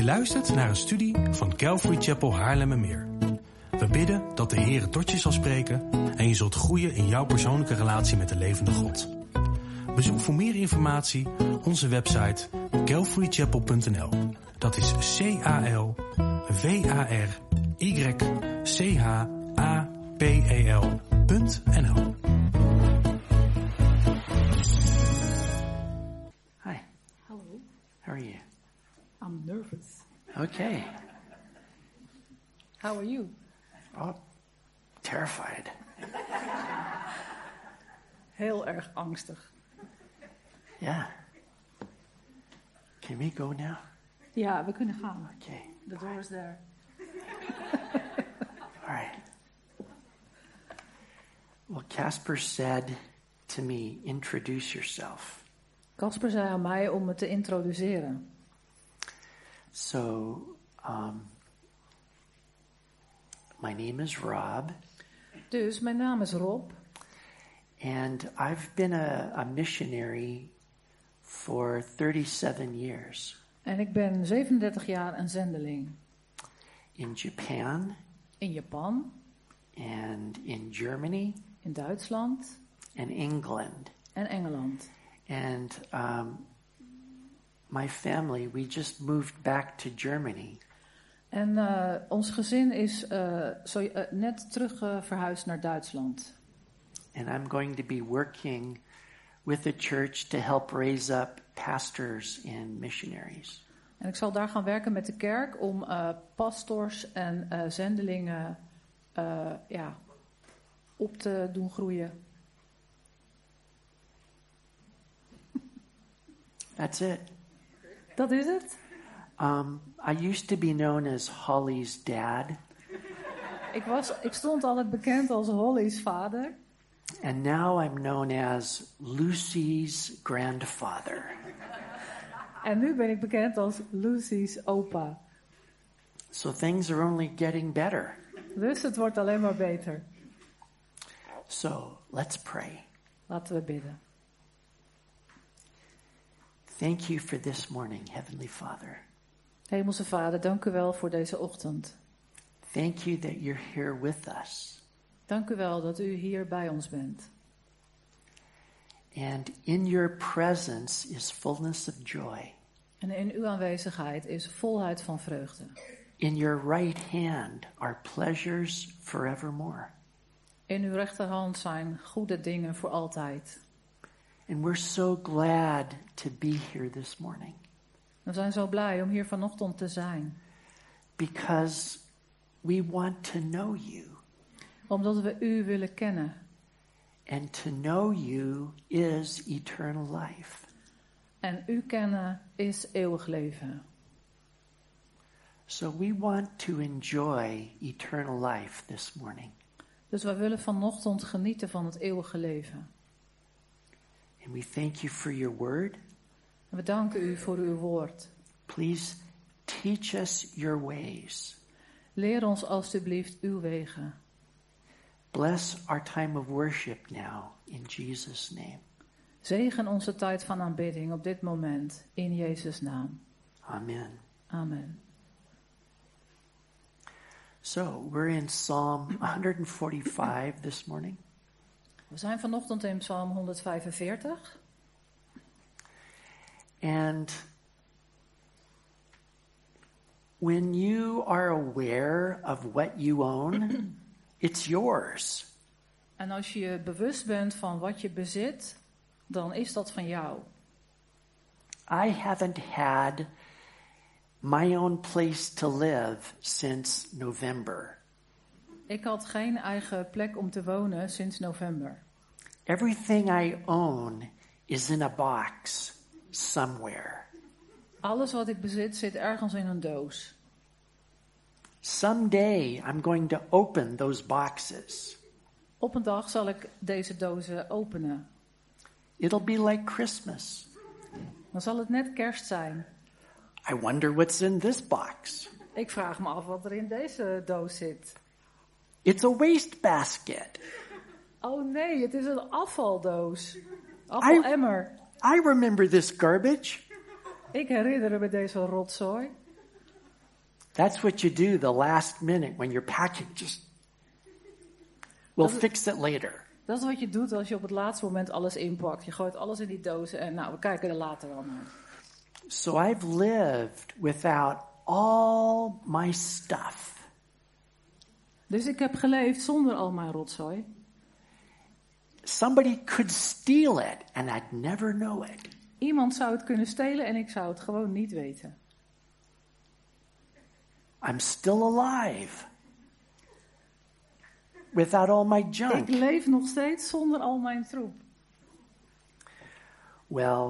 luistert naar een studie van Calvary Chapel Haarlemmermeer. We bidden dat de Heer tot je zal spreken en je zult groeien in jouw persoonlijke relatie met de levende God. Bezoek voor meer informatie onze website calvarychapel.nl. Dat is CALVARYCHAPEL.nl. Hi. Hello. How are you? I'm nervous. Okay. How are you? Oh, terrified. Heel erg angstig. Yeah. Can we go now? Ja, we kunnen gaan. Okay. The door is there. All right. Well, Casper said to me, introduce yourself. Casper zei aan mij om me te introduceren. So, my name is Rob. Dus mijn naam is Rob. And I've been a missionary for 37 years. En ik ben 37 jaar een zendeling. In Japan. In Japan. And in Germany. In Duitsland. And England. En Engeland. And my family, we just moved back to Germany. En ons gezin is net terug verhuisd naar Duitsland. And I'm going to be working with the church to help raise up pastors and missionaries. En ik zal daar gaan werken met de kerk om pastors en zendelingen op te doen groeien. That's it. Dat is het. I used to be known as Holly's dad. Ik stond altijd bekend als Holly's vader. And now I'm known as Lucy's grandfather. En nu ben ik bekend als Lucy's opa. So things are only getting better. Dus het wordt alleen maar beter. So let's pray. Laten we bidden. Thank you for this morning, Heavenly Father. Hemelse Vader, dank u wel voor deze ochtend. Thank you that you're here with us. Dank u wel dat u hier bij ons bent. And in your presence is fullness of joy. En in uw aanwezigheid is volheid van vreugde. In your right hand are pleasures forevermore. In uw rechterhand zijn goede dingen voor altijd. And we're so glad to be here this morning. We zijn zo blij om hier vanochtend te zijn. Because we want to know you. Omdat we u willen kennen. And to know you is eternal life. En u kennen is eeuwig leven. So we want to enjoy eternal life this morning. Dus wij willen vanochtend genieten van het eeuwige leven. And we thank you for your word. En we danken u voor uw woord. Please teach us your ways. Leer ons alstublieft uw wegen. Bless our time of worship now in Jesus' name. Zegen onze tijd van aanbidding op dit moment in Jezus' naam. Amen. Amen. So, we're in Psalm 145 this morning. We zijn vanochtend in Psalm 145. And when you are aware of what you own, it's yours. En als je je bewust bent van wat je bezit, dan is dat van jou. I haven't had my own place to live since November. Ik had geen eigen plek om te wonen sinds november. Everything I own is in a box somewhere. Alles wat ik bezit zit ergens in een doos. Someday I'm going to open those boxes. Op een dag zal ik deze dozen openen. It'll be like Christmas. Dan zal het net kerst zijn. I wonder what's in this box. Ik vraag me af wat er in deze doos zit. It's a wastebasket. Oh nee, het is een afvaldoos. Afvalemmer. I remember this garbage. Ik herinner me deze rotzooi. That's what you do the last minute when you're packing. We'll fix it later. Dat is wat je doet als je op het laatste moment alles inpakt. Je gooit alles in die dozen en nou, we kijken er later wel naar. So I've lived without all my stuff. Dus ik heb geleefd zonder al mijn rotzooi. Somebody could steal it and I'd never know it. Iemand zou het kunnen stelen en ik zou het gewoon niet weten. I'm still alive without all my junk. Ik leef nog steeds zonder al mijn troep. Well,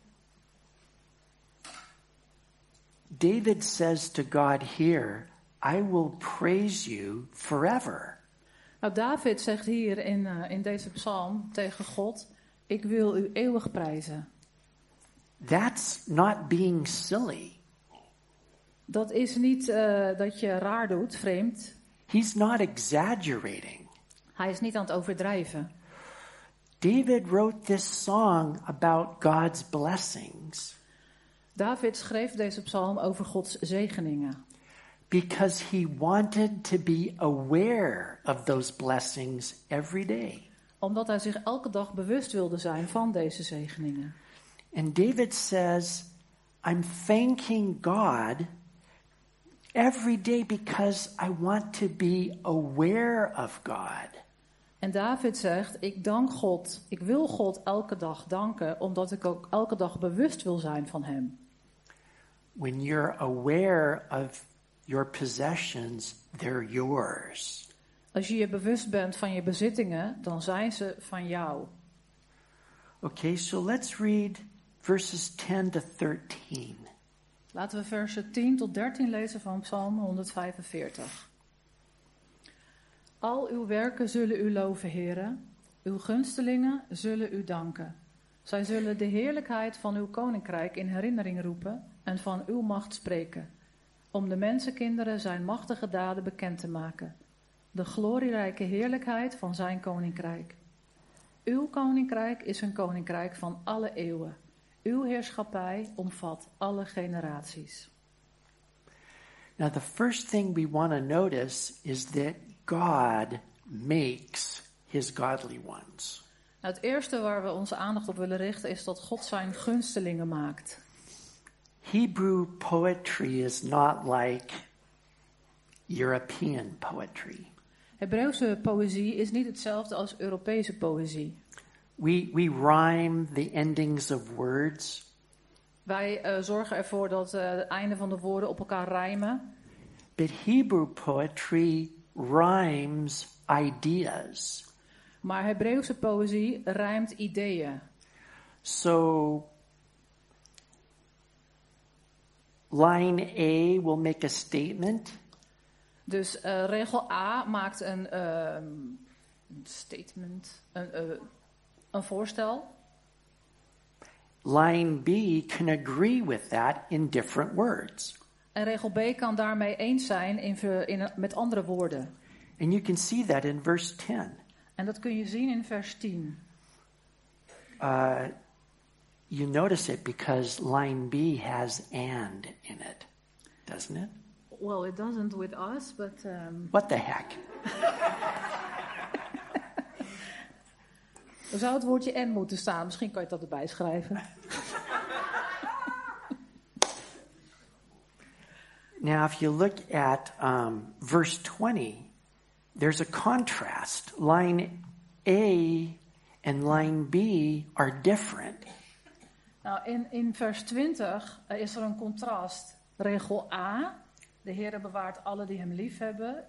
David says to God here, I will praise you forever. Nou, David zegt hier in deze psalm tegen God, ik wil u eeuwig prijzen. That's not being silly. Dat is niet dat je raar doet, vreemd. He's not exaggerating. Hij is niet aan het overdrijven. David wrote this song about God's blessings David schreef deze psalm over Gods zegeningen. because he wanted to be aware of those blessings every day. Omdat hij zich elke dag bewust wilde zijn van deze zegeningen. And David says, I'm thanking God every day because I want to be aware of God. En David zegt, ik dank God, ik wil God elke dag danken, omdat ik ook elke dag bewust wil zijn van hem. When you're aware of your possessions, they're yours. Als je je bewust bent van je bezittingen, dan zijn ze van jou. Okay, so let's read verses 10 to 13. Laten we versen 10 tot 13 lezen van Psalm 145. Al uw werken zullen u loven, Heere. Uw gunstelingen zullen u danken. Zij zullen de heerlijkheid van uw koninkrijk in herinnering roepen en van uw macht spreken, om de mensenkinderen zijn machtige daden bekend te maken. De glorierijke heerlijkheid van zijn koninkrijk. Uw koninkrijk is een koninkrijk van alle eeuwen. Uw heerschappij omvat alle generaties. Now, the first thing we want to notice is that God makes his godly ones. Nou, het eerste waar we onze aandacht op willen richten is dat God zijn gunstelingen maakt. Hebrew poetry is not like European poetry. Hebreeuwse poëzie is niet hetzelfde als Europese poëzie. We rhyme the endings of words. Wij zorgen ervoor dat het einde van de woorden op elkaar rijmen. But Hebrew poetry rhymes ideas. Maar Hebreeuwse poëzie rijmt ideeën. So line A will make a statement. Dus regel A maakt een statement, een voorstel. Line B can agree with that in different words. En regel B kan daarmee eens zijn met andere woorden. And you can see that in verse 10. En dat kun je zien in vers 10. You notice it because line B has and in it, doesn't it? Well, it doesn't with us, but... What the heck? Er zou het woordje en moeten staan. Misschien kan je dat erbij schrijven. Now, if you look at verse 20, there's a contrast. Line A and line B are different. Nou, in vers 20 is er een contrast. Regel A, de Heere bewaart alle die hem lief hebben,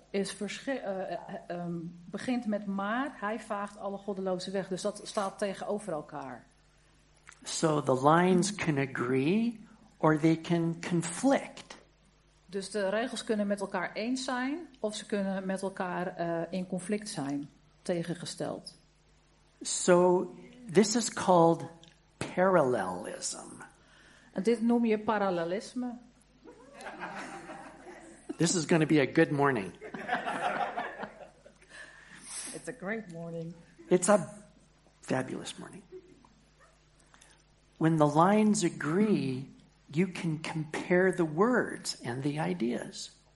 begint met maar, hij vaagt alle goddelozen weg. Dus dat staat tegenover elkaar. So the lines can agree or they can conflict. Dus de regels kunnen met elkaar eens zijn of ze kunnen met elkaar in conflict zijn, tegengesteld. So this is called parallelism. En dit noem je parallelisme. This is going to be a good morning. It's a great morning. It's a fabulous morning. When the lines agree, you can compare the words and the ideas.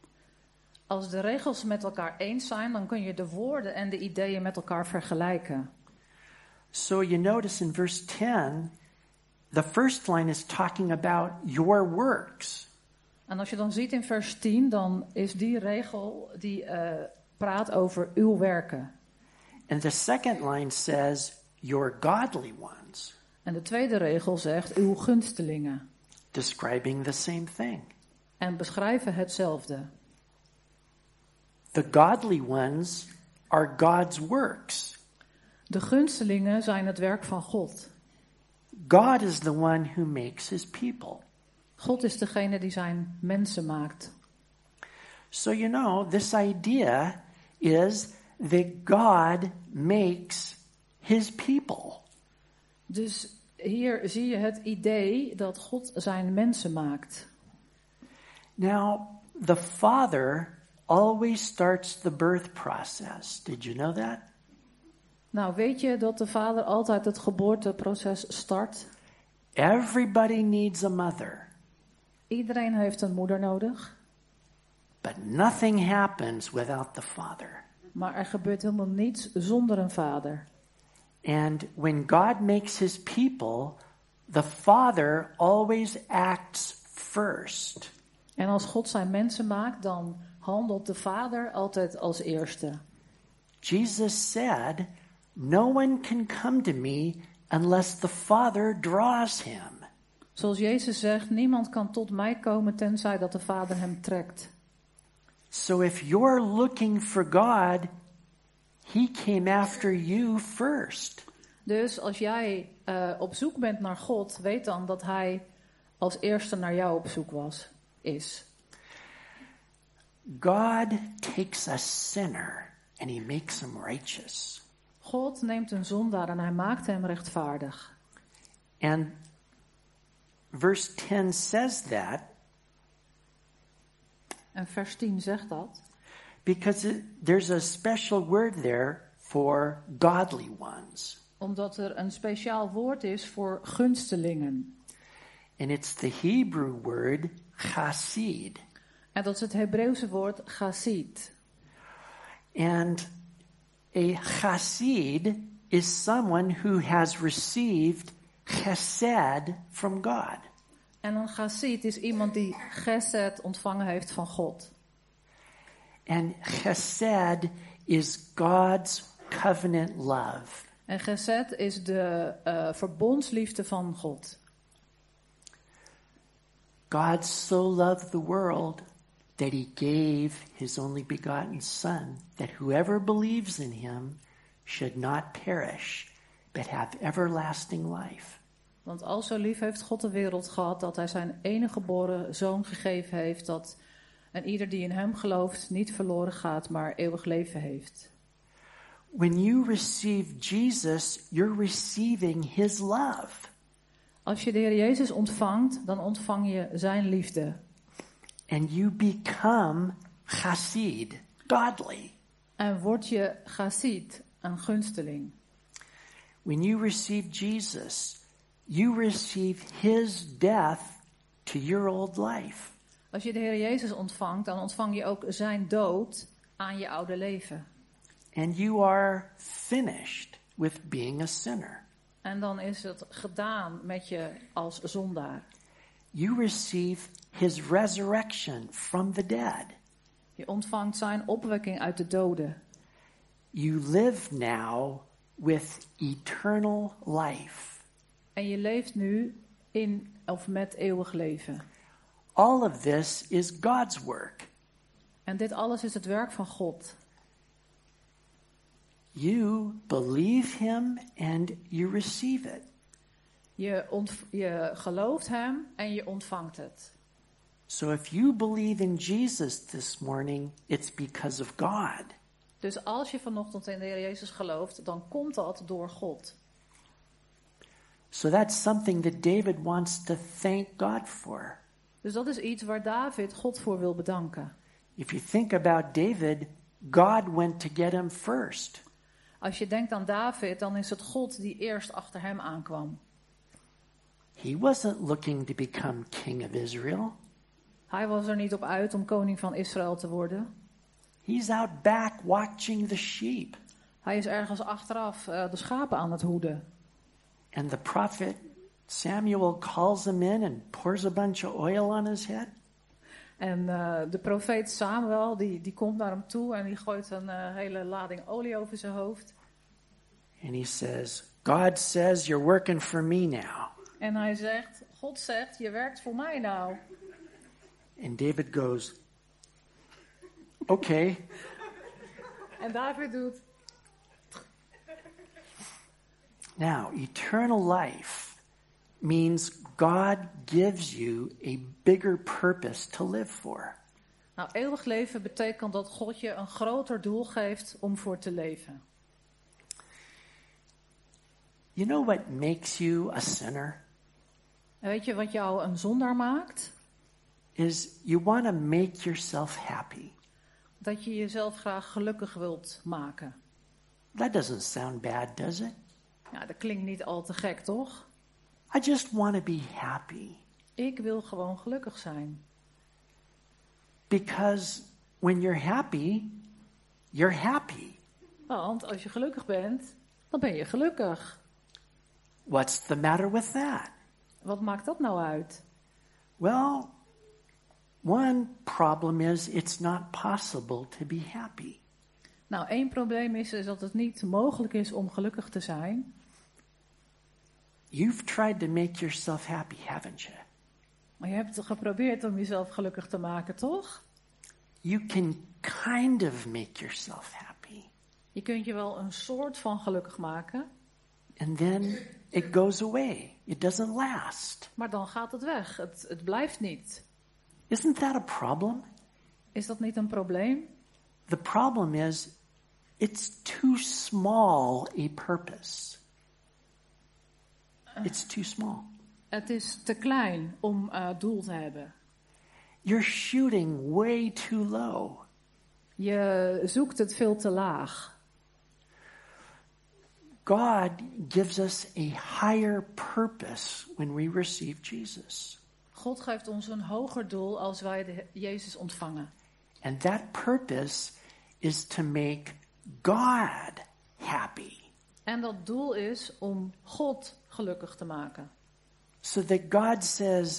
Als de regels met elkaar eens zijn, dan kun je de woorden en de ideeën met elkaar vergelijken. So you notice in verse 10, the first line is talking about your works. En als je dan ziet in vers 10, dan is die regel die praat over uw werken. And the second line says, your godly ones, En de tweede regel zegt uw gunstelingen. describing the same thing. En beschrijven hetzelfde. The godly ones are God's works. De gunstelingen zijn het werk van God. God is the one who makes his people. God is degene die zijn mensen maakt. So you know, this idea is that God makes his people. Dus hier zie je het idee dat God zijn mensen maakt. Now, the Father always starts the birth process. Did you know that? Nou, weet je dat de vader altijd het geboorteproces start? Everybody needs a mother, Iedereen heeft een moeder nodig. but nothing happens without the Father. Maar er gebeurt helemaal niets zonder een vader. And when God makes his people, the Father always acts first. En als God zijn mensen maakt, dan handelt de vader altijd als eerste. Jesus said, no one can come to me unless the Father draws him. Zoals Jezus zegt, niemand kan tot mij komen tenzij dat de vader hem trekt. So if you're looking for God, he came after you first. Dus als jij op zoek bent naar God, weet dan dat hij als eerste naar jou op zoek is. God takes a sinner and he makes him righteous. God neemt een zondaar en hij maakt hem rechtvaardig. And verse 10 says that En vers 10 zegt dat. because there's a special word there for godly ones. Omdat er een speciaal woord is voor gunstelingen. And it's the Hebrew word chassid. En dat is het Hebreeuwse woord chassid. And a chassid is someone who has received chesed from God. En een chassid is iemand die chesed ontvangen heeft van God. And chesed is God's covenant love. En chesed is de verbondsliefde van God. God so loved the world that he gave his only begotten Son, that whoever believes in him should not perish, but have everlasting life. Want al zo lief heeft God de wereld gehad dat hij zijn enige geboren zoon gegeven heeft, dat en ieder die in hem gelooft niet verloren gaat, maar eeuwig leven heeft. When you receive Jesus, you're receiving his love. Als je de Heer Jezus ontvangt, dan ontvang je zijn liefde. And you become chassid, godly. En word je chassid, een gunsteling. When you receive Jesus, you receive his death to your old life. Als je de Heer Jezus ontvangt, dan ontvang je ook zijn dood aan je oude leven. And you are finished with being a sinner. En dan is het gedaan met je als zondaar. You receive his resurrection from the dead. Je ontvangt zijn opwekking uit de doden. You live now with eternal life. En je leeft nu in of met eeuwig leven. All of this is God's work. En dit alles is het werk van God. You believe him and you receive it. Je gelooft hem en je ontvangt het. So if you believe in Jesus this morning, it's because of God. Dus als je vanochtend in de Heer Jezus gelooft, dan komt dat door God. So that's something that David wants to thank God for. Dus dat is iets waar David God voor wil bedanken. If you think about David, God went to get him first. Als je denkt aan David, dan is het God die eerst achter hem aankwam. He wasn't looking to become king of Israel. Hij was er niet op uit om koning van Israël te worden. He's out back watching the sheep. Hij is ergens achteraf de schapen aan het hoeden. And the prophet Samuel calls him in and pours a bunch of oil on his head. En de profeet Samuel, die komt naar hem toe en die gooit een hele lading olie over zijn hoofd. And he says, God says you're working for me now. En hij zegt, God zegt, je werkt voor mij nou. And David goes, okay. En David doet. Now, eternal life means God gives you a bigger purpose to live for. Nou, eeuwig leven betekent dat God je een groter doel geeft om voor te leven. You know what makes you a sinner? En weet je wat jou een zondaar maakt? Is you want to make yourself happy. Dat je jezelf graag gelukkig wilt maken. That doesn't sound bad, does it? Ja, dat klinkt niet al te gek, toch? I just want to be happy. Ik wil gewoon gelukkig zijn. Because when you're happy, you're happy. Want als je gelukkig bent, dan ben je gelukkig. What's the matter with that? Wat maakt dat nou uit? Well, one problem is it's not possible to be happy. Nou, één probleem is dat het niet mogelijk is om gelukkig te zijn. You've tried to make yourself happy, haven't you? Maar je hebt geprobeerd om jezelf gelukkig te maken, toch? You can kind of make yourself happy. Je kunt je wel een soort van gelukkig maken. And then it goes away. It doesn't last. Maar dan gaat het weg. Het blijft niet. Isn't that a problem? Is dat niet een probleem? The problem is it's too small a purpose. It's too small. Het is te klein om doel te hebben. You're shooting way too low. Je zoekt het veel te laag. God gives us a higher purpose when we receive Jesus. God geeft ons een hoger doel als wij Jezus ontvangen. And that purpose is to make God happy. En dat doel is om God gelukkig te maken. So that God says,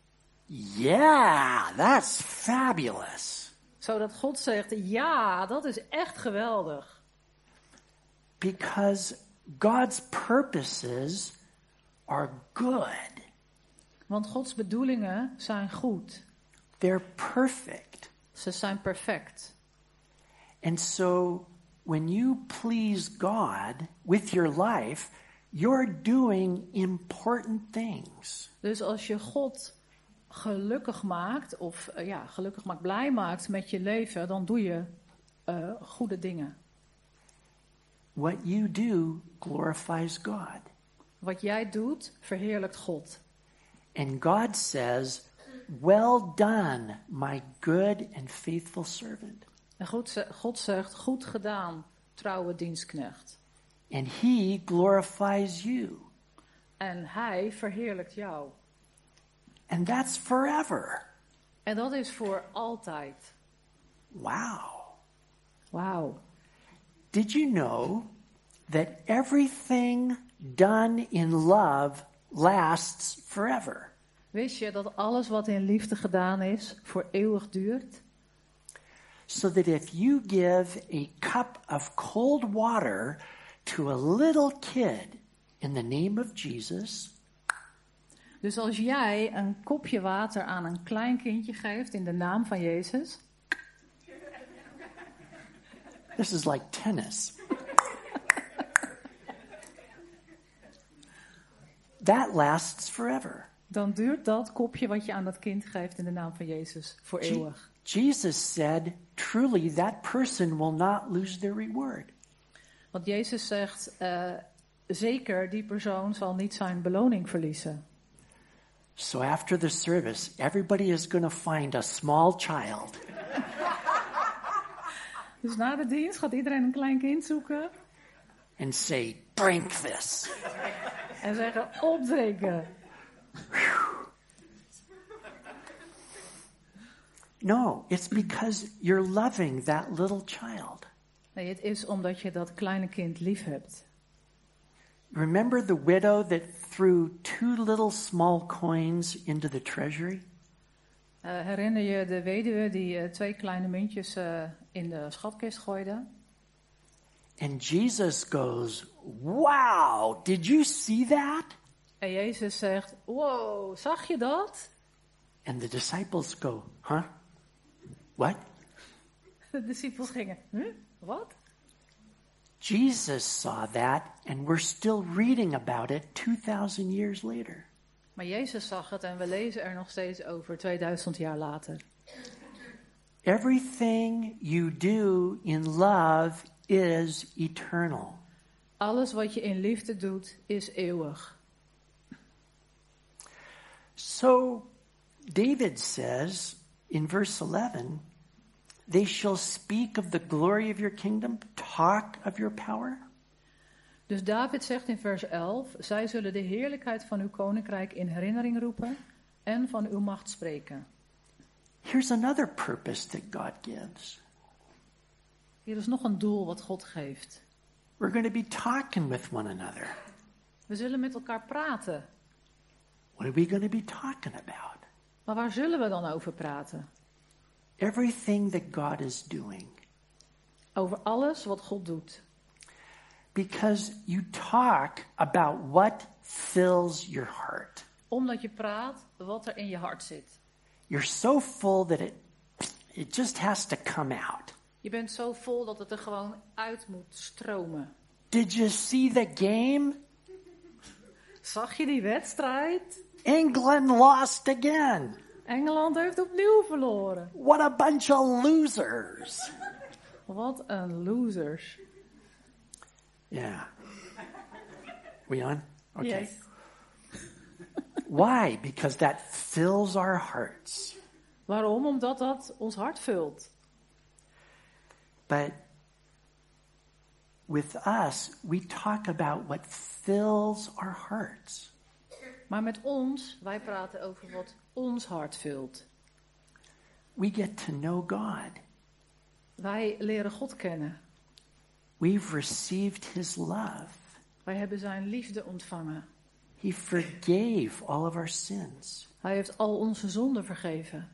yeah, that's fabulous. Zodat God zegt, ja, dat is echt geweldig. Because God's purposes are good. Want Gods bedoelingen zijn goed. They're perfect. Ze zijn perfect. And so when you please God with your life, you're doing important things. Dus als je God gelukkig maakt, blij maakt met je leven, dan doe je goede dingen. What you do glorifies God. Wat jij doet, verheerlijkt God. And God says, well done, my good and faithful servant. En God zegt, goed gedaan, trouwe dienstknecht. And he glorifies you. En hij verheerlijkt jou. And that's forever. En dat is voor altijd. Wow. Wauw. Did you know that everything done in love lasts forever? Wist je dat alles wat in liefde gedaan is, voor eeuwig duurt? So that if you give a cup of cold water to a little kid in the name of Jesus, dus als jij een kopje water aan een klein kindje geeft in de naam van Jezus. this is like tennis. That lasts forever. Dan duurt dat kopje wat je aan dat kind geeft in de naam van Jezus voor eeuwig. Jesus said, truly that person will not lose their reward. Want Jezus zegt, zeker die persoon zal niet zijn beloning verliezen. So after the service, everybody is going to find a small child. Dus na de dienst gaat iedereen een klein kind zoeken. And say, drink this. En zeggen, opdrinken. No, it's because you're loving that little child. Nee, het is omdat je dat kleine kind lief hebt. Remember the widow that threw 2 little small coins into the treasury? Herinner je de weduwe die 2 kleine muntjes in de schatkist gooide? And Jesus goes, wow, did you see that? En Jezus zegt, wow, zag je dat? And the disciples go, huh? What? De discipels gingen, wat? Jesus saw that, and we're still reading about it 2,000 years later. Maar Jezus zag het en we lezen er nog steeds over 2000 jaar later. Everything you do in love is eternal. Alles wat je in liefde doet, is eeuwig. So David says in verse 11, they shall speak of the glory of your kingdom, talk of your power. Dus David zegt in vers 11, zij zullen de heerlijkheid van uw koninkrijk in herinnering roepen en van uw macht spreken. Here's another purpose that God gives. Hier is nog een doel wat God geeft. We're going to be talking with one another. We zullen met elkaar praten. What are we going to be talking about? Maar waar zullen we dan over praten? Everything that God is doing. Over alles wat God doet. Because you talk about what fills your heart. Omdat je praat wat er in je hart zit. You're so full that it just has to come out. Je bent zo vol dat het er gewoon uit moet stromen. Did you see the game? Zag je die wedstrijd? England lost again. Engeland heeft opnieuw verloren. What a bunch of losers. Wat een losers. Yeah. We on? Okay. Yes. Why? Because that fills our hearts. Waarom? Omdat dat ons hart vult. But with us, we talk about what fills our hearts. Maar met ons, wij praten over wat ons hart vult. We get to know God. Wij leren God kennen. We've received His love. Wij hebben zijn liefde ontvangen. He forgave all of our sins. Hij heeft al onze zonden vergeven.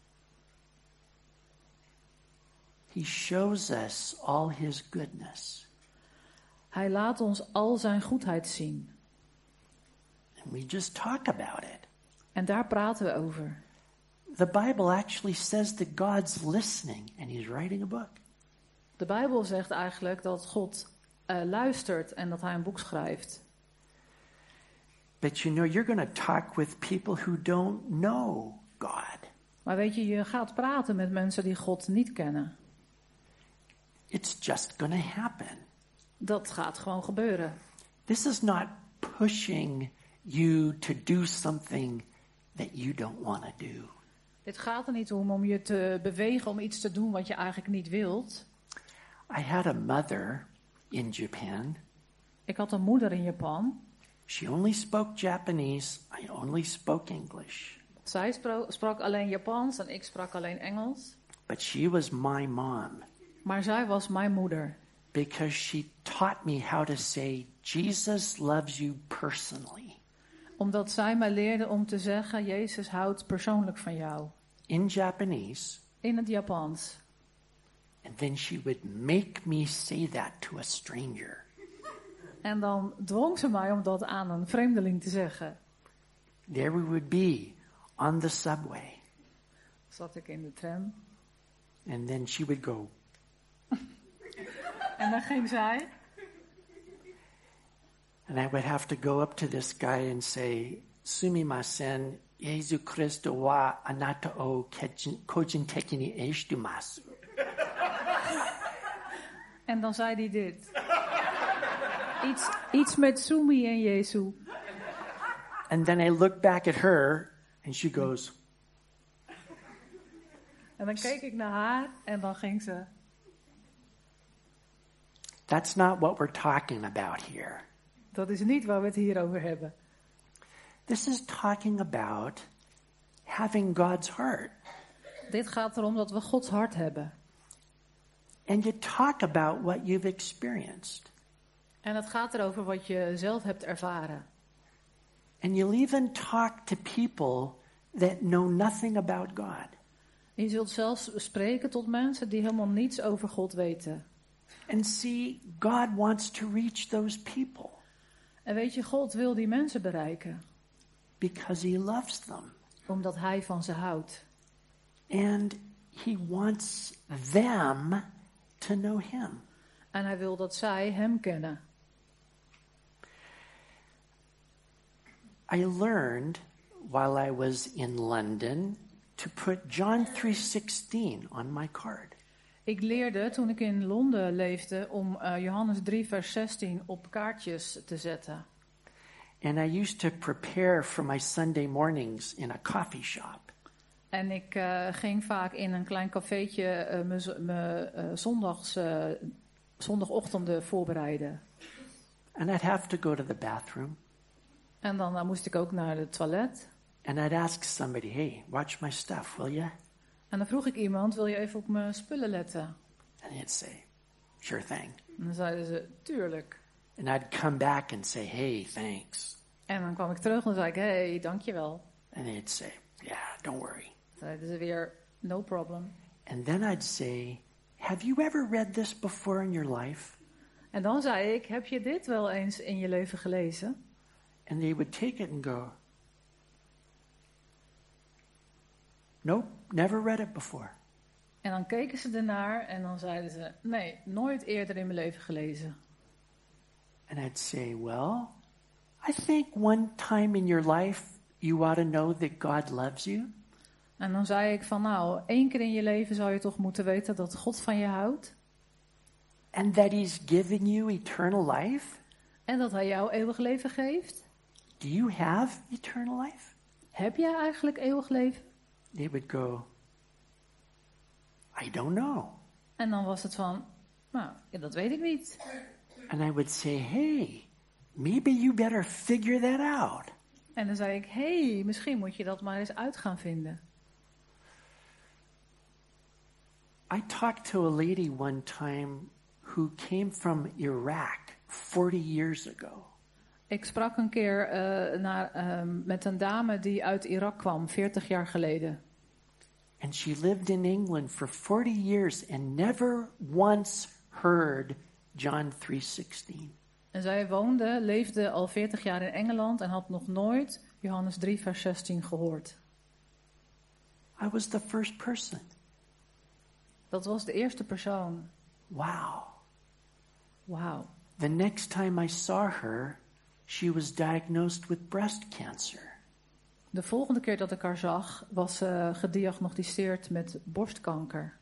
He shows us all His goodness. Hij laat ons al zijn goedheid zien. And we just talk about it. En daar praten we over. The Bible actually says that God's listening and He's writing a book. De Bijbel zegt eigenlijk dat God luistert en dat hij een boek schrijft. But you know, you're going to talk with people who don't know God. Maar weet je, je gaat praten met mensen die God niet kennen. It's just going to happen. Dat gaat gewoon gebeuren. This is not pushing you to do something that you don't want to do. Dit gaat er niet om je te bewegen om iets te doen wat je eigenlijk niet wilt. I had a mother in Japan. Ik had een moeder in Japan. She only spoke Japanese. I only spoke English. Zij sprak alleen Japans en ik sprak alleen Engels. But she was my mom. Maar zij was mijn moeder. Because she taught me how to say, Jesus loves you personally. Omdat zij mij leerde om te zeggen, Jezus houdt persoonlijk van jou. In Japanese. In het Japans. And then she would make me say that to a stranger. En dan dwong ze mij om dat aan een vreemdeling te zeggen. There we would be on the subway. Zat ik in de tram. And then she would go. En dan ging zij. And I would have to go up to this guy and say, Sumimasen, Jesu Christo wa anata o kojin teki ni eshitumasu. En dan zei hij dit. Iets met Sumi en Jezu. And then I looked back at her and she goes. En dan keek ik naar haar en dan ging ze. That's not what we're talking about here. Dat is niet waar we het hier over hebben. This is talking about having God's heart. Dit gaat erom dat we Gods hart hebben. And you talk about what you've experienced. En het gaat erover wat je zelf hebt ervaren. And you'll even talk to people that know nothing about God. Je zult zelfs spreken tot mensen die helemaal niets over God weten. And see, God wants to reach those people. En weet je, God wil die mensen bereiken. Because he loves them. Omdat hij van ze houdt. And he wants them to know him. En hij wil dat zij hem kennen. I learned while I was in London to put John 3:16 on my card. Ik leerde toen ik in Londen leefde om Johannes 3 vers 16 op kaartjes te zetten. And I used to prepare for my Sunday mornings in a coffee shop. En ik ging vaak in een klein cafeetje mijn zondagochtenden voorbereiden. And I'd have to go to the bathroom. En dan moest ik ook naar het toilet. And I'd ask somebody, hey, watch my stuff, will you? En dan vroeg ik iemand, wil je even op mijn spullen letten? And he'd say, sure thing. En dan zeiden ze, tuurlijk. And I'd come back and say, hey, thanks. En dan kwam ik terug en zei ik, hey, dankjewel. And they'd say, yeah, don't worry. Zeiden ze weer, no problem. And then I'd say, have you ever read this before in your life? En dan zei ik, heb je dit wel eens in je leven gelezen? And they would take it and go, nope, never read it before. En dan keken ze ernaar en dan zeiden ze, nee, nooit eerder in mijn leven gelezen. And I'd say, well, I think one time in your life you ought to know that God loves you. En dan zei ik van, nou, 1 keer in je leven zou je toch moeten weten dat God van je houdt. And that he's given you eternal life. En dat hij jou eeuwig leven geeft. Do you have eternal life? Heb jij eigenlijk eeuwig leven? They would go, I don't know. En dan was het van, nou, ja, dat weet ik niet. And I would say, hey, maybe you better figure that out. En dan zei ik, hey, misschien moet je dat maar eens uit gaan vinden. I talked to a lady one time who came from Iraq 40 years ago. Ik sprak een keer met een dame die uit Irak kwam, 40 jaar geleden. And she lived in England for 40 years and never once heard John 3:16. En zij leefde al 40 jaar in Engeland en had nog nooit Johannes 3 vers 16 gehoord. I was the first person. Dat was de eerste persoon. Wow. Wauw. The next time I saw her, she was diagnosed with breast cancer. De volgende keer dat ik haar zag, was ze gediagnosticeerd met borstkanker.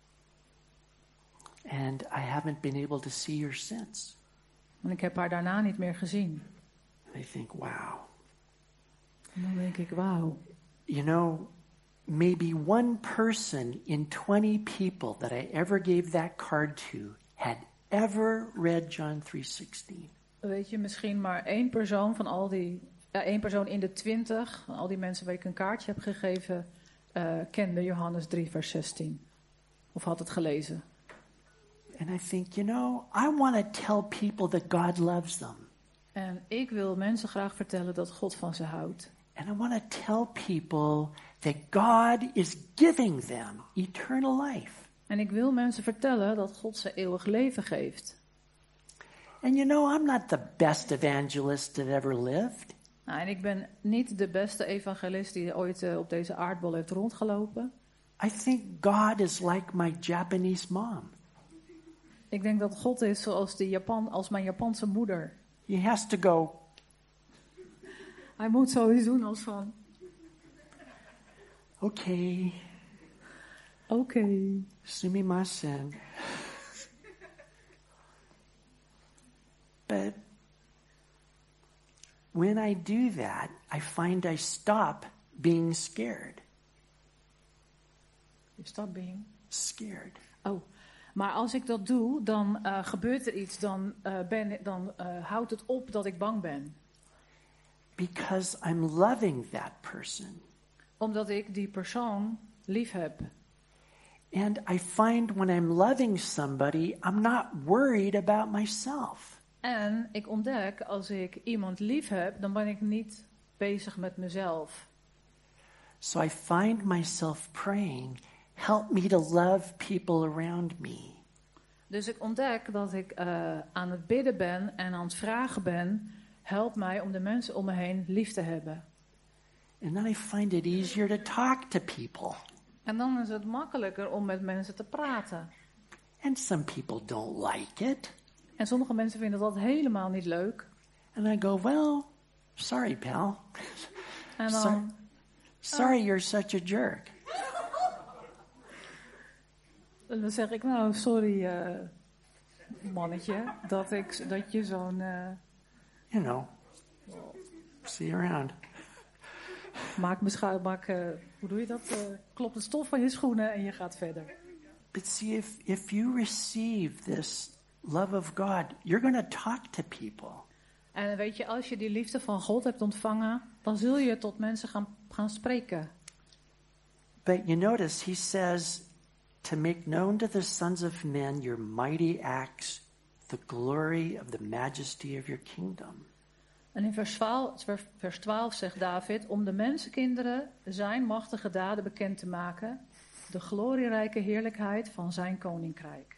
And I haven't been able to see her since. En ik heb haar daarna niet meer gezien. And I think, wow. En dan denk ik, wauw. You know, maybe one person in 20 people that I ever gave that card to had ever read John 3:16. Weet je, misschien maar 1 persoon van al die... 1 persoon in de 20, van al die mensen waar ik een kaartje heb gegeven... kende Johannes 3 vers 16. Of had het gelezen. And I think, you know, I want to tell people that God loves them. En ik wil mensen graag vertellen dat God van ze houdt. And I want to tell people that God is giving them eternal life. En ik wil mensen vertellen dat God ze eeuwig leven geeft. And you know, I'm not the best evangelist that ever lived. Nou, en ik ben niet de beste evangelist die ooit op deze aardbol heeft rondgelopen. I think God is like my Japanese mom. Ik denk dat God is zoals als mijn Japanse moeder. He has to go, Hij moet zoiets doen als van... okay, sumimasen. But when I do that, I find I stop being scared. Stop being Scared. Oh, maar als ik dat doe, dan gebeurt er iets. Dan houdt het op dat ik bang ben. Because I'm loving that person. Omdat ik die persoon lief heb. And I find when I'm loving somebody, I'm not worried about myself. En ik ontdek, als ik iemand lief heb, dan ben ik niet bezig met mezelf. So I find myself praying, help me to love people around me. Dus ik ontdek dat ik aan het bidden ben en aan het vragen ben, help mij om de mensen om me heen lief te hebben. And then I find it easier to talk to people. En dan is het makkelijker om met mensen te praten. And some people don't like it. En sommige mensen vinden dat helemaal niet leuk. And I go, well, sorry, pal. En dan, Sorry you're such a jerk. dan zeg ik, nou, sorry mannetje, dat je zo'n... You know, see you around. hoe doe je dat? Klop het stof van je schoenen en je gaat verder. But see, if you receive this love of God, you're going to talk to people. En weet je, als je die liefde van God hebt ontvangen, dan zul je tot mensen gaan spreken. But you notice he says to make known to the sons of men your mighty acts, the glory of the majesty of your kingdom. En in vers 12 zegt David, om de mensenkinderen zijn machtige daden bekend te maken, de glorierijke heerlijkheid van zijn koninkrijk.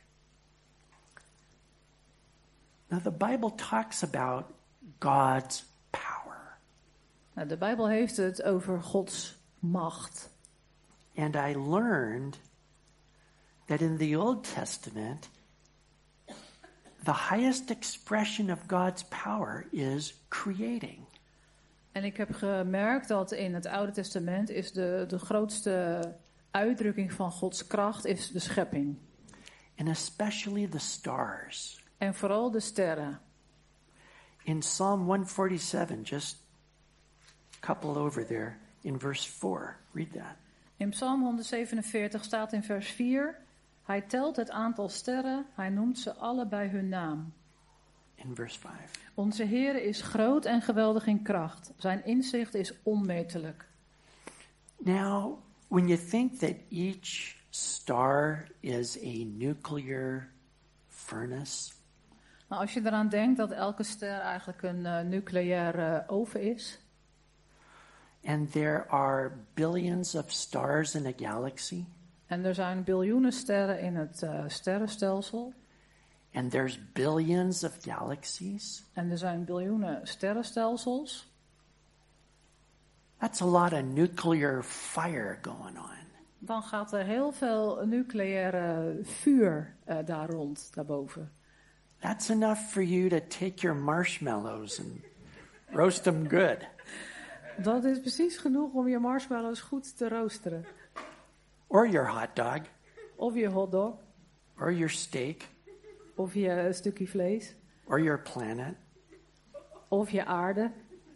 Now the Bible talks about God's power. Nou, de Bijbel heeft het over Gods macht. And I learned that in the Old Testament, the highest expression of God's power is creating. En ik heb gemerkt dat in het Oude Testament is de grootste uitdrukking van Gods kracht is de schepping. And especially the stars. En vooral de sterren. In Psalm 147, just a couple over there, in verse 4, read that. In Psalm 147 staat in vers 4, hij telt het aantal sterren, hij noemt ze alle bij hun naam. In verse 5. Onze Heere is groot en geweldig in kracht. Zijn inzicht is onmetelijk. Now, when you think that each star is a nuclear furnace, Nou, als je eraan denkt dat elke ster eigenlijk een nucleaire oven is. and there are billions of stars in a galaxy, En er zijn biljoenen sterren in het sterrenstelsel. and there's billions of galaxies, En er zijn biljoenen sterrenstelsels. that's a lot of nuclear fire going on. Dan gaat er heel veel nucleaire vuur daar rond, daarboven. That's enough for you to take your marshmallows and roast them good. Dat is precies genoeg om je marshmallows goed te roosteren. Or your hot dog, Of je hotdog, or your steak, of je stukje vlees, or your planet. of je aarde.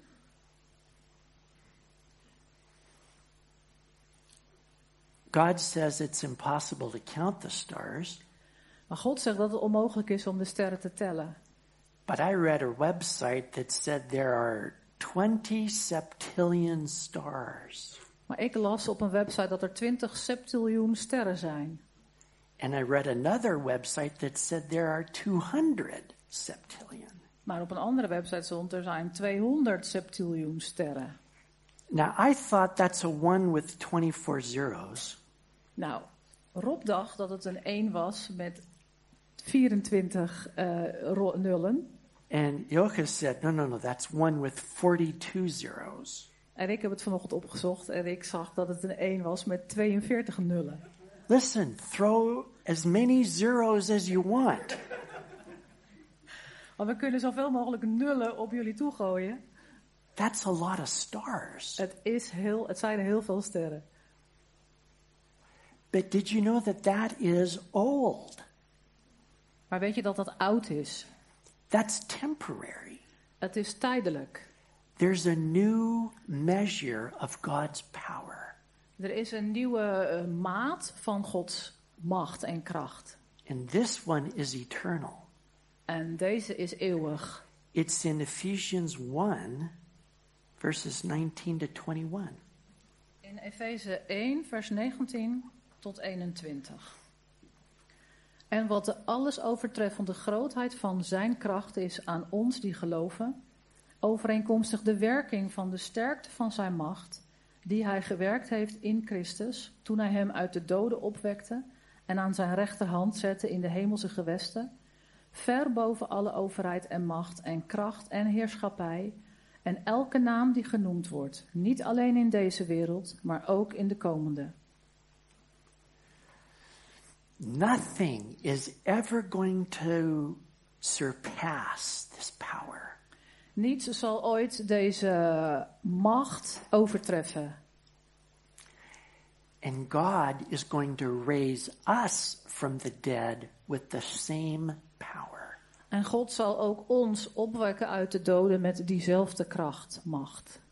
God says it's impossible to count the stars, Maar God zegt dat het onmogelijk is om de sterren te tellen. but I read a website that said there are 20 septillion stars. Maar ik las op een website dat er 20 septiljoen sterren zijn. And I read another website that said there are 200 septillion. Maar op een andere website stond er zijn 200 septiljoen sterren. Now, I thought that's a 1 with 24 zeros. Nou, Rob dacht dat het een 1 was met 24 nullen. And Yoka said, no, that's 1 with 42 zeros. En ik heb het vanochtend opgezocht en ik zag dat het een 1 was met 42 nullen. Listen, throw as many zeros as you want. Want we kunnen zoveel mogelijk nullen op jullie toegooien. That's a lot of stars. Het zijn heel veel sterren. But did you know that that is old? Maar weet je dat dat oud is? That's temporary. Het is tijdelijk. There's a new measure of God's power. Er is een nieuwe maat van Gods macht en kracht. And this one is eternal. En deze is eeuwig. It's in Ephesians 1, verses 19 to 21. In In Efeze 1, vers 19 tot 21. En wat de alles overtreffende grootheid van zijn kracht is aan ons die geloven, overeenkomstig de werking van de sterkte van zijn macht, die hij gewerkt heeft in Christus, toen hij hem uit de doden opwekte en aan zijn rechterhand zette in de hemelse gewesten, ver boven alle overheid en macht en kracht en heerschappij en elke naam die genoemd wordt, niet alleen in deze wereld, maar ook in de komende. Nothing is ever going to surpass this power. Niets zal ooit deze macht overtreffen. And God is going to raise us from the dead with the same power. En God zal ook ons opwekken uit de doden met diezelfde kracht, macht.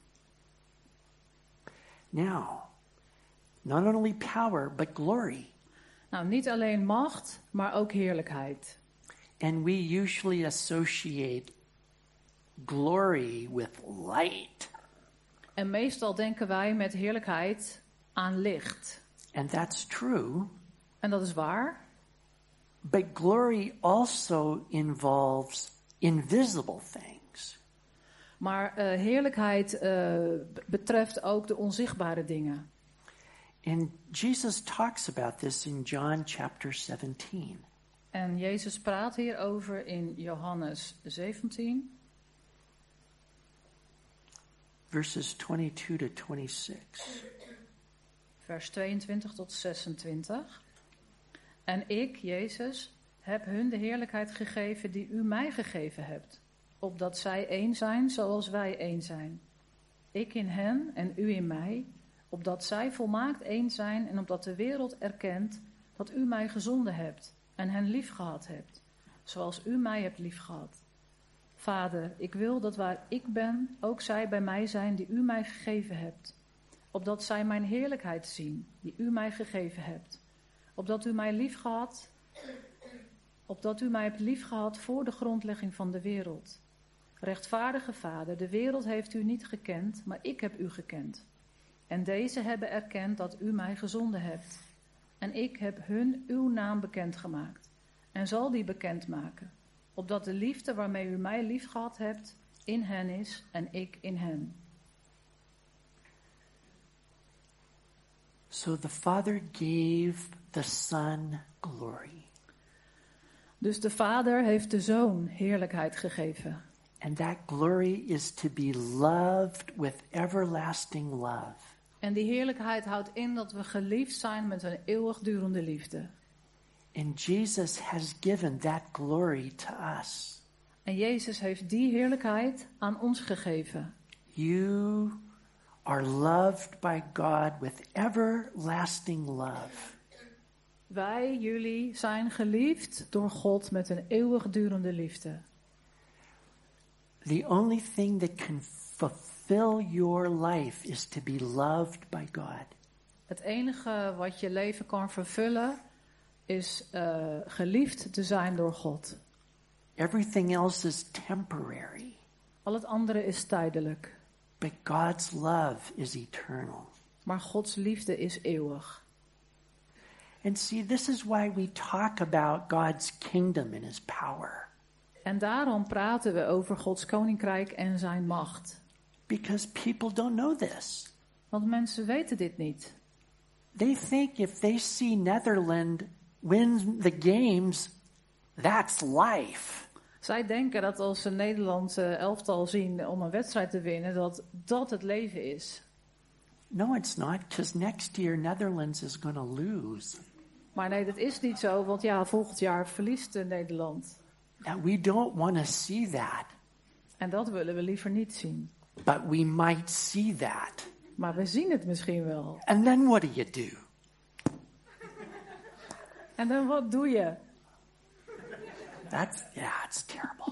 Now, not only power, but glory. Nou, niet alleen macht, maar ook heerlijkheid. And we usually associate glory with light. En meestal denken wij met heerlijkheid aan licht. And that's true. En dat is waar. But glory also involves invisible things. Maar heerlijkheid betreft ook de onzichtbare dingen. And Jesus talks about this in John chapter 17. En Jezus praat hierover in Johannes 17. Verses 22 to 26. Vers 22 tot 26. En ik, Jezus, heb hun de heerlijkheid gegeven die u mij gegeven hebt, opdat zij één zijn zoals wij één zijn. Ik in hen en u in mij, opdat zij volmaakt één zijn en opdat de wereld erkent dat u mij gezonden hebt en hen liefgehad hebt, zoals u mij hebt liefgehad. Vader, ik wil dat waar ik ben, ook zij bij mij zijn die u mij gegeven hebt, opdat zij mijn heerlijkheid zien, die u mij gegeven hebt. Opdat u mij hebt liefgehad voor de grondlegging van de wereld. Rechtvaardige Vader, de wereld heeft u niet gekend, maar ik heb u gekend. En deze hebben erkend dat u mij gezonden hebt. En ik heb hun uw naam bekendgemaakt. En zal die bekendmaken. Opdat de liefde waarmee u mij liefgehad hebt, in hen is en ik in hen. So the Father gave the Son glory. Dus de Vader heeft de Zoon heerlijkheid gegeven. And that glory is to be loved with everlasting love. En die heerlijkheid houdt in dat we geliefd zijn met een eeuwigdurende liefde. And Jesus has given that glory to us. En Jezus heeft die heerlijkheid aan ons gegeven. You are loved by God with everlasting love. Wij, jullie, zijn geliefd door God met een eeuwigdurende liefde. The only thing that can fulfill your life is to be loved by God. Het enige wat je leven kan vervullen is geliefd te zijn door God. Everything else is temporary. Al het andere is tijdelijk. But God's love is eternal. Maar Gods liefde is eeuwig. And see, this is why we talk about God's kingdom and his power. En daarom praten we over Gods koninkrijk en zijn macht. Because people don't know this. Want mensen weten dit niet. They think if they see Netherlands win the games, that's life. Zij denken dat als ze Nederlandse elftal zien om een wedstrijd te winnen, dat dat het leven is. No, it's not, because next year Netherlands is going to lose. Maar nee, dat is niet zo, want ja, volgend jaar verliest Nederland. Now, we don't want to see that. En dat willen we liever niet zien. But we might see that. Maar we zien het misschien wel. And then what do you do? En dan wat doe je? It's terrible.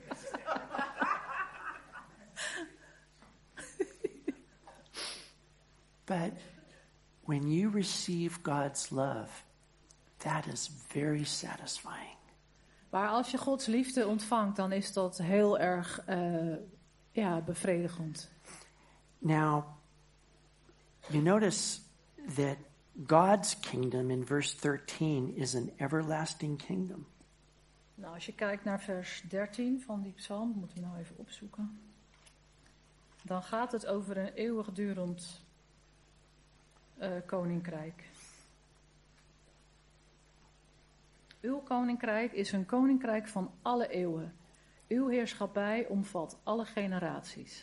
But when you receive God's love, that is very satisfying. Maar als je Gods liefde ontvangt, dan is dat heel erg bevredigend. Now, You notice that God's kingdom in verse 13 is an everlasting kingdom. Nou, als je kijkt naar vers 13 van die psalm, moeten we nou even opzoeken. Dan gaat het over een eeuwigdurend koninkrijk. Uw koninkrijk is een koninkrijk van alle eeuwen. Uw heerschappij omvat alle generaties.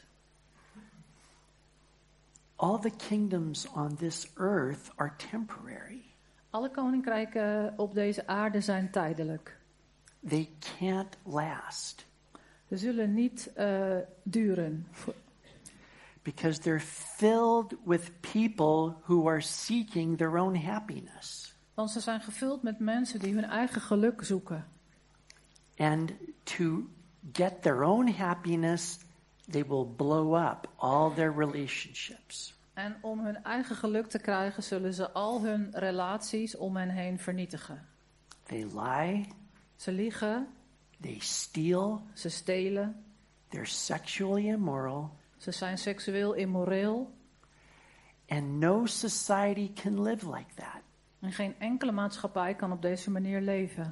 All the kingdoms on this earth are temporary. Alle koninkrijken op deze aarde zijn tijdelijk. They can't last. Ze zullen niet duren. Because they're filled with people who are seeking their own happiness. Want ze zijn gevuld met mensen die hun eigen geluk zoeken. And to get their own happiness, they will blow up all their relationships. En om hun eigen geluk te krijgen, zullen ze al hun relaties om hen heen vernietigen. They lie. Ze liegen. They steal. Ze stelen. They're sexually immoral. Ze zijn seksueel immoreel. And no society can live like that. En geen enkele maatschappij kan op deze manier leven.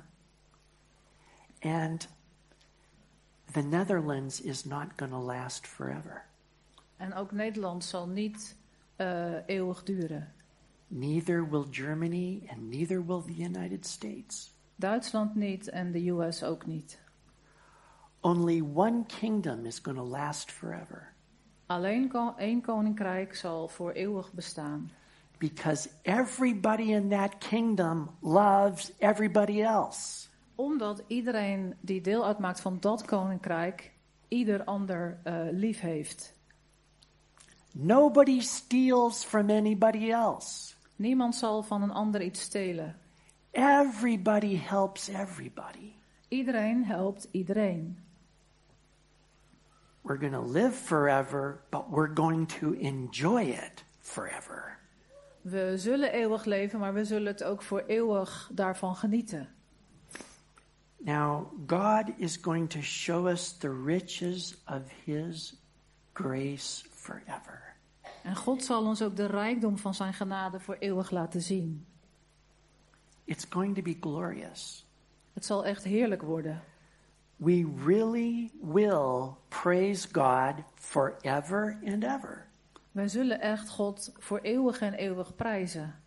And the Netherlands is not going to last forever. En ook Nederland zal niet eeuwig duren. Neither will Germany and neither will the United States. Duitsland niet en de US ook niet. Only one kingdom is going to last forever. Alleen één koninkrijk zal voor eeuwig bestaan. Because everybody in that kingdom loves everybody else. Omdat iedereen die deel uitmaakt van dat koninkrijk ieder ander lief heeft. Nobody steals from anybody else. Niemand zal van een ander iets stelen. Everybody helps everybody. Iedereen helpt iedereen. We're going to live forever, but we're going to enjoy it forever. We zullen eeuwig leven, maar we zullen het ook voor eeuwig daarvan genieten. Now, God is going to show us the riches of His grace forever. En God zal ons ook de rijkdom van zijn genade voor eeuwig laten zien. It's going to be glorious. Het zal echt heerlijk worden. We really will praise God forever and ever. Wij zullen echt God voor eeuwig en eeuwig prijzen.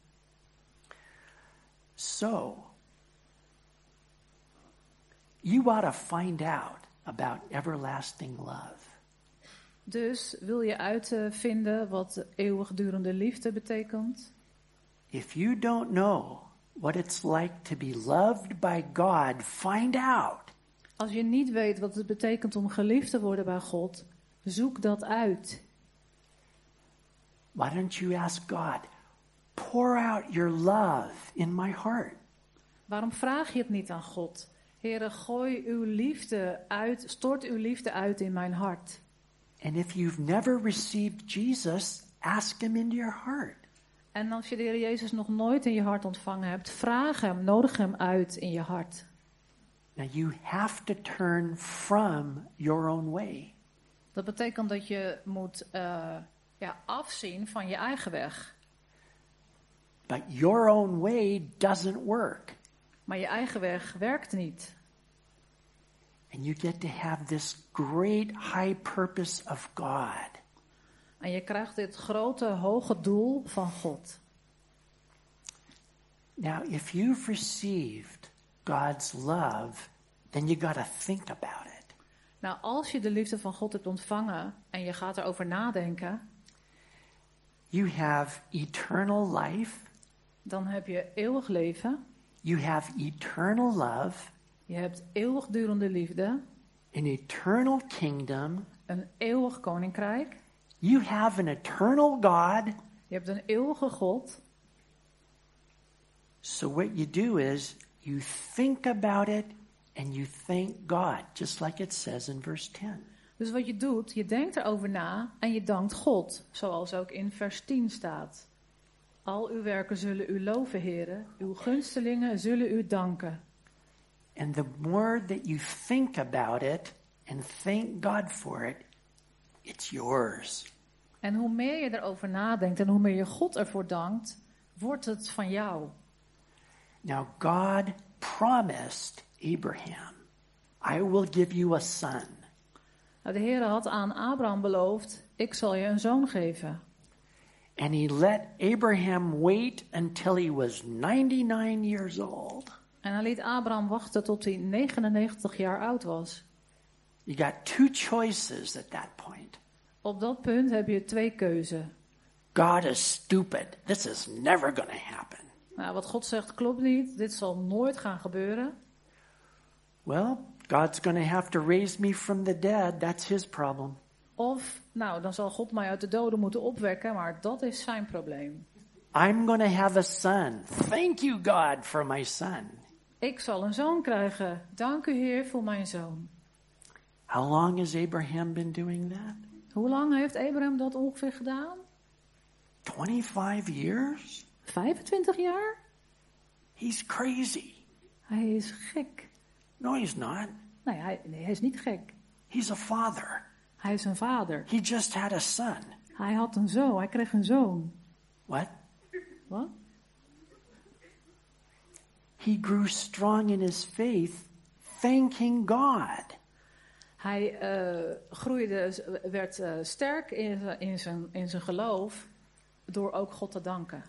So, you ought to find out about everlasting love. Dus wil je uitvinden wat eeuwigdurende liefde betekent? If you don't know what it's like to be loved by God, find out. Als je niet weet wat het betekent om geliefd te worden bij God, zoek dat uit. Why don't you ask God, pour out your love in my heart? Waarom vraag je het niet aan God? Heere, gooi uw liefde uit, stort uw liefde uit in mijn hart. And if you've never received Jesus, ask him into your heart. En als je de Heer Jezus nog nooit in je hart ontvangen hebt, vraag hem, nodig hem uit in je hart. Now you have to turn from your own way. Dat betekent dat je moet afzien van je eigen weg. But your own way doesn't work. Maar je eigen weg werkt niet. And you get to have this great high purpose of God. En je krijgt dit grote, hoge doel van God. Now, if you've received God's love, then you got to think about it. Nou, als je de liefde van God hebt ontvangen en je gaat erover nadenken, you have eternal life. Dan heb je eeuwig leven. You have eternal love. Je hebt eeuwigdurende liefde. An eternal kingdom. Een eeuwig koninkrijk. You have an eternal God. Je hebt een eeuwige God. So what you do is you think about it and you thank God, just like it says in verse 10. Dus wat je doet, je denkt erover na en je dankt God, zoals ook in vers 10 staat. Al uw werken zullen u loven, Heere. Uw gunstelingen zullen u danken. And the more that you think about it and thank God for it, it's yours. En hoe meer je erover nadenkt en hoe meer je God ervoor dankt, wordt het van jou. Now, God promised Abraham, I will give you a son. Nou, de Heer had aan Abraham beloofd, ik zal je een zoon geven. And he let Abraham wait until he was 99 years old. En hij liet Abraham wachten tot hij 99 jaar oud was. You got two choices at that point. Op dat punt heb je twee keuzen. God is stupid. This is never going to happen. Nou, wat God zegt klopt niet. Dit zal nooit gaan gebeuren. Well, God's going to have to raise me from the dead. That's his problem. Of, nou, dan zal God mij uit de doden moeten opwekken, maar dat is zijn probleem. I'm going to have a son. Thank you, God, for my son. Ik zal een zoon krijgen. Dank u, Heer, voor mijn zoon. How long has Abraham been doing that? Hoe lang heeft Abraham dat ongeveer gedaan? 25 years? 25 jaar? He's crazy. Hij is gek. No, he's not. Nee, hij is niet gek. He's a father. Hij is een vader. He just had a son. Hij had een zoon. Hij kreeg een zoon. What? Wat? He grew strong in his faith, thanking God. Hij werd sterk in zijn geloof door ook God te danken.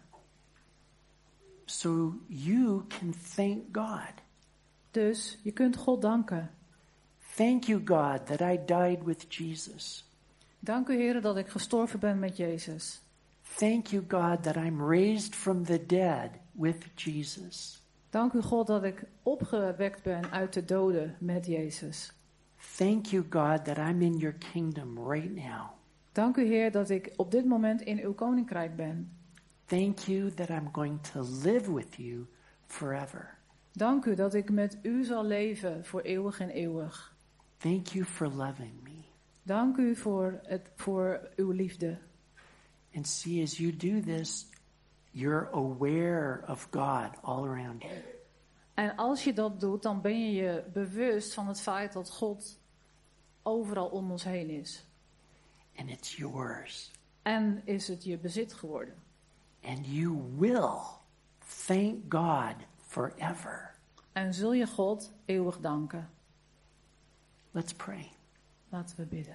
So you can thank God. Dus je kunt God danken. Thank you, God, that I died with Jesus. Dank u, Heer, dat ik gestorven ben met Jezus. Thank you, God, that I'm raised from the dead with Jesus. Dank u, God, dat ik opgewekt ben uit de doden met Jezus. Thank you, God, that I'm in your kingdom right now. Dank u, Heer, dat ik op dit moment in uw koninkrijk ben. Thank you that I'm going to live with you forever. Dank u dat ik met u zal leven voor eeuwig en eeuwig. Thank you for loving me. Dank u voor uw liefde. And see, as you do this, you're aware of God all around you. En als je dat doet, dan ben je je bewust van het feit dat God overal om ons heen is. And it's yours. En is het je bezit geworden. And you will thank God forever. En zul je God eeuwig danken. Let's pray. Laten we bidden.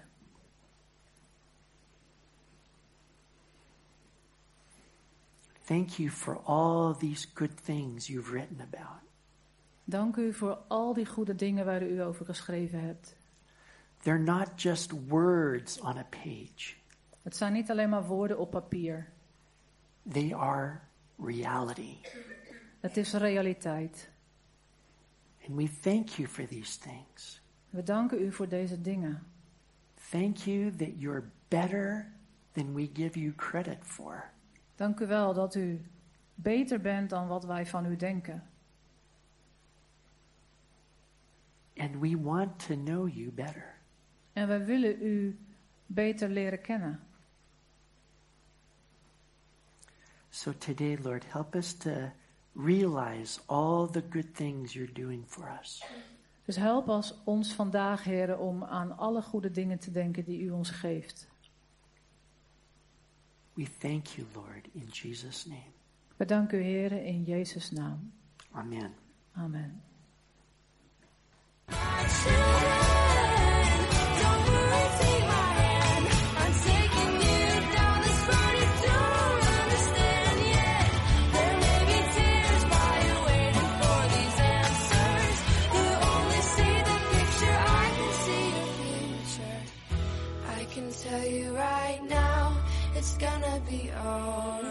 Thank you for all these good things you've written about. Dank u voor al die goede dingen waar u over geschreven hebt. They're not just words on a page. Het zijn niet alleen maar woorden op papier. They are reality. Het is realiteit. And we thank you for these things. We danken u voor deze dingen. Thank you that you're better than we give you credit for. Dank u wel dat u beter bent dan wat wij van u denken. And we want to know you better. En wij willen u beter leren kennen. So today, Lord, help us to realize all the good things you're doing for us. Dus help ons vandaag, Heer, om aan alle goede dingen te denken die u ons geeft. We thank you, Lord, in Jesus' name. We danken u, Heer, in Jezus' naam. Amen. Amen. Tell you right now, it's gonna be alright.